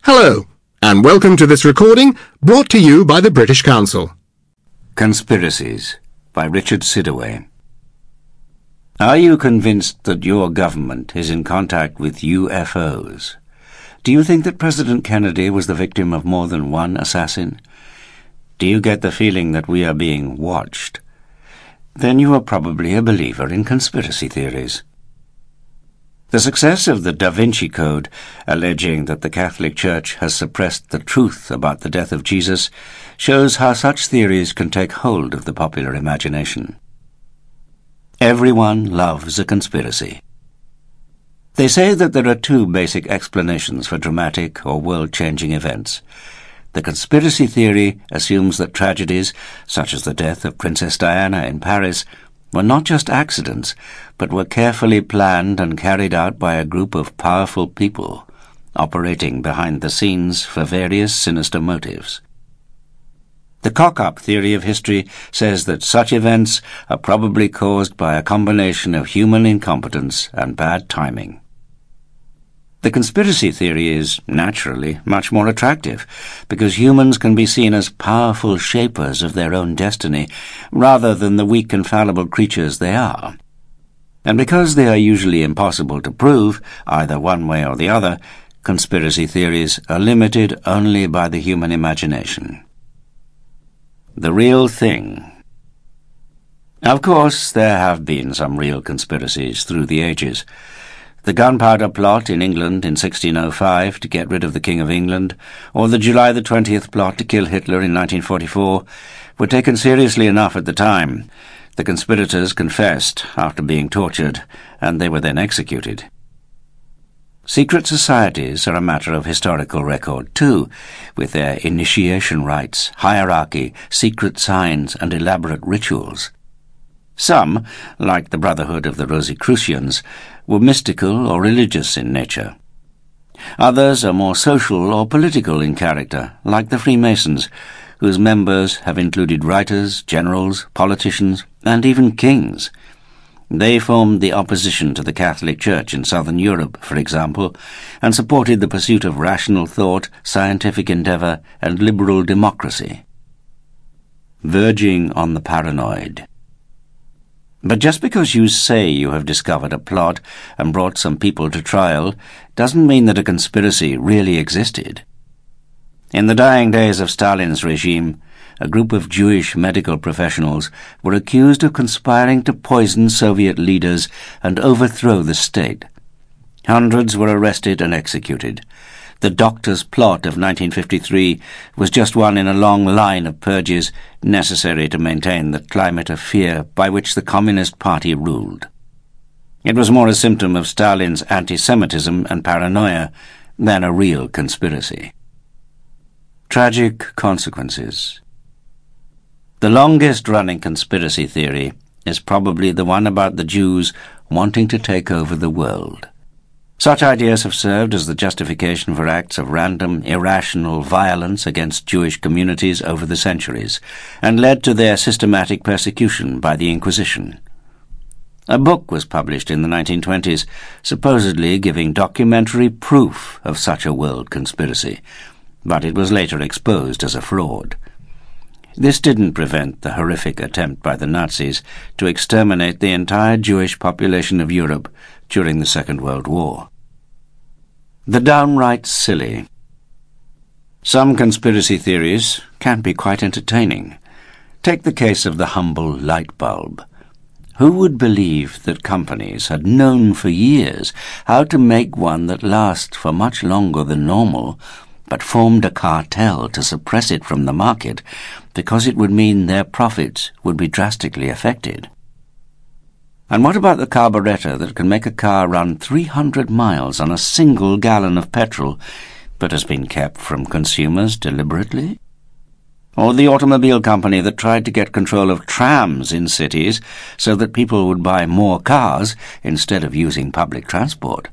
Hello, and welcome to this recording brought to you by the British Council. Conspiracies by Richard Sidaway. Are you convinced that your government is in contact with UFOs? Do you think that President Kennedy was the victim of more than one assassin? Do you get the feeling that we are being watched? Then you are probably a believer in conspiracy theories. The success of the Da Vinci Code, alleging that the Catholic Church has suppressed the truth about the death of Jesus, shows how such theories can take hold of the popular imagination. Everyone loves a conspiracy. They say that there are two basic explanations for dramatic or world-changing events. The conspiracy theory assumes that tragedies, such as the death of Princess Diana in Paris, were not just accidents, but were carefully planned and carried out by a group of powerful people, operating behind the scenes for various sinister motives. The cock-up theory of history says that such events are probably caused by a combination of human incompetence and bad timing. The conspiracy theory is, naturally, much more attractive, because humans can be seen as powerful shapers of their own destiny, rather than the weak and fallible creatures they are. And because they are usually impossible to prove, either one way or the other, conspiracy theories are limited only by the human imagination. The real thing. Of course, there have been some real conspiracies through the ages. The Gunpowder Plot in England in 1605 to get rid of the King of England, or the July the 20th plot to kill Hitler in 1944, were taken seriously enough at the time. The conspirators confessed after being tortured, and they were then executed. Secret societies are a matter of historical record too, with their initiation rites, hierarchy, secret signs, and elaborate rituals. Some, like the Brotherhood of the Rosicrucians, were mystical or religious in nature. Others are more social or political in character, like the Freemasons, whose members have included writers, generals, politicians, and even kings. They formed the opposition to the Catholic Church in southern Europe, for example, and supported the pursuit of rational thought, scientific endeavor, and liberal democracy. Verging on the paranoid. But just because you say you have discovered a plot and brought some people to trial doesn't mean that a conspiracy really existed. In the dying days of Stalin's regime, a group of Jewish medical professionals were accused of conspiring to poison Soviet leaders and overthrow the state. Hundreds were arrested and executed. The Doctor's Plot of 1953 was just one in a long line of purges necessary to maintain the climate of fear by which the Communist Party ruled. It was more a symptom of Stalin's anti-Semitism and paranoia than a real conspiracy. Tragic consequences. The longest-running conspiracy theory is probably the one about the Jews wanting to take over the world. Such ideas have served as the justification for acts of random, irrational violence against Jewish communities over the centuries, and led to their systematic persecution by the Inquisition. A book was published in the 1920s, supposedly giving documentary proof of such a world conspiracy, but it was later exposed as a fraud. This didn't prevent the horrific attempt by the Nazis to exterminate the entire Jewish population of Europe during the Second World War. The downright silly. Some conspiracy theories can be quite entertaining. Take the case of the humble light bulb. Who would believe that companies had known for years how to make one that lasts for much longer than normal, but formed a cartel to suppress it from the market because it would mean their profits would be drastically affected? And what about the carburetor that can make a car run 300 miles on a single gallon of petrol, but has been kept from consumers deliberately? Or the automobile company that tried to get control of trams in cities so that people would buy more cars instead of using public transport?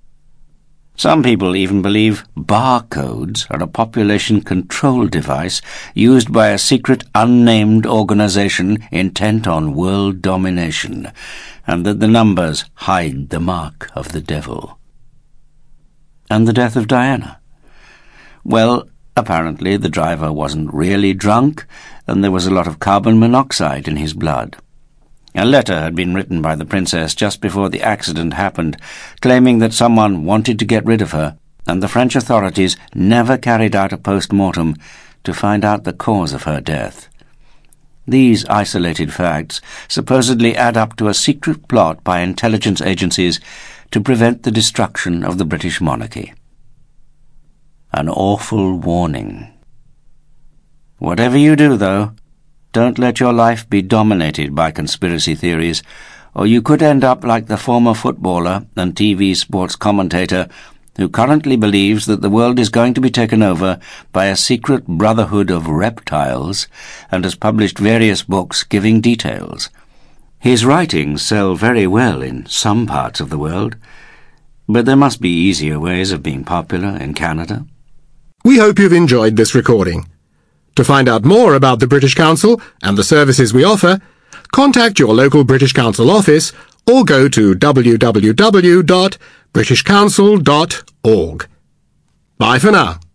Some people even believe barcodes are a population control device used by a secret unnamed organization intent on world domination, and that the numbers hide the mark of the devil. And the death of Diana. Well, apparently the driver wasn't really drunk, and there was a lot of carbon monoxide in his blood. A letter had been written by the princess just before the accident happened, claiming that someone wanted to get rid of her, and the French authorities never carried out a post-mortem to find out the cause of her death. These isolated facts supposedly add up to a secret plot by intelligence agencies to prevent the destruction of the British monarchy. An awful warning. Whatever you do, though, don't let your life be dominated by conspiracy theories, or you could end up like the former footballer and TV sports commentator who currently believes that the world is going to be taken over by a secret brotherhood of reptiles and has published various books giving details. His writings sell very well in some parts of the world, but there must be easier ways of being popular in Canada. We hope you've enjoyed this recording. To find out more about the British Council and the services we offer, contact your local British Council office or go to www.britishcouncil.org. Bye for now.